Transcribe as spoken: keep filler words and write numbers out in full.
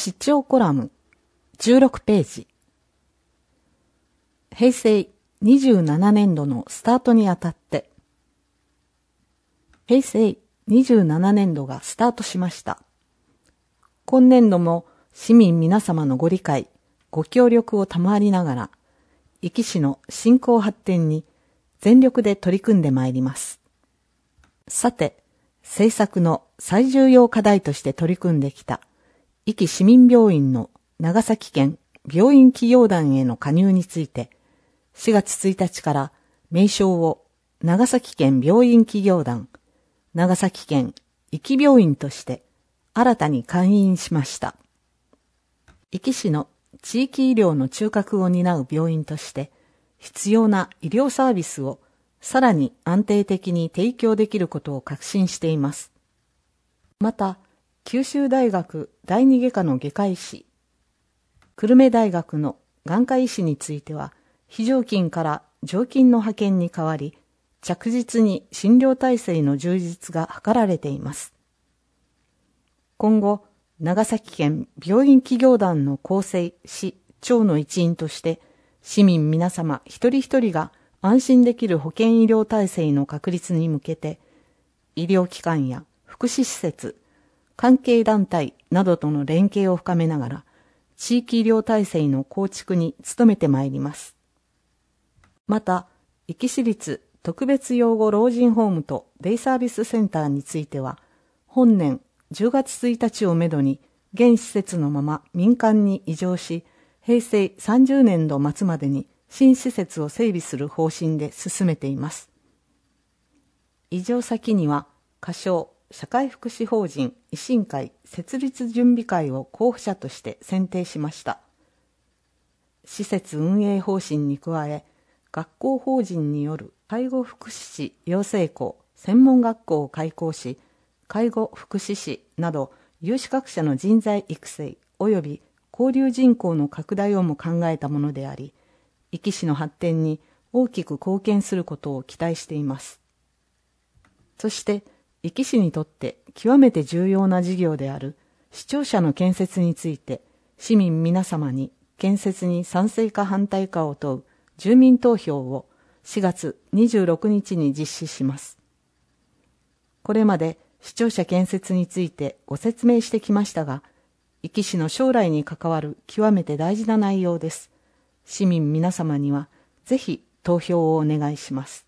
市長コラムじゅうろくページ。平成にじゅうななねんどのスタートにあたって、平成にじゅうななねんどがスタートしました。今年度も市民皆様のご理解、ご協力を賜りながら、壱岐市の振興発展に全力で取り組んでまいります。さて、政策の最重要課題として取り組んできた壱岐市民病院の長崎県病院企業団への加入について、しがつついたちから名称を長崎県病院企業団、長崎県壱岐病院として新たに開院しました。壱岐市の地域医療の中核を担う病院として必要な医療サービスをさらに安定的に提供できることを確信しています。また、九州大学第二外科の外科医師、久留米大学の眼科医師については、非常勤から常勤の派遣に代わり、着実に診療体制の充実が図られています。今後、長崎県病院企業団の構成、市、長の一員として、市民皆様一人一人が安心できる保健医療体制の確立に向けて、医療機関や福祉施設、関係団体などとの連携を深めながら、地域医療体制の構築に努めてまいります。また、壱岐市立特別養護老人ホームとデイサービスセンターについては、本年じゅうがつついたちをめどに、現施設のまま民間に移譲し、平成さんじゅうねんど末までに新施設を整備する方針で進めています。移譲先には、仮称社会福祉法人維新会設立準備会を候補者として選定しました。施設運営方針に加え、学校法人による介護福祉士養成校専門学校を開校し、介護福祉士など有資格者の人材育成及び交流人口の拡大をも考えたものであり、壱岐市の発展に大きく貢献することを期待しています。そして、壱岐市にとって極めて重要な事業である市庁舎の建設について、市民皆様に建設に賛成か反対かを問う住民投票をしがつにじゅうろくにちに実施します。これまで市庁舎建設についてご説明してきましたが、壱岐市の将来に関わる極めて大事な内容です。市民皆様にはぜひ投票をお願いします。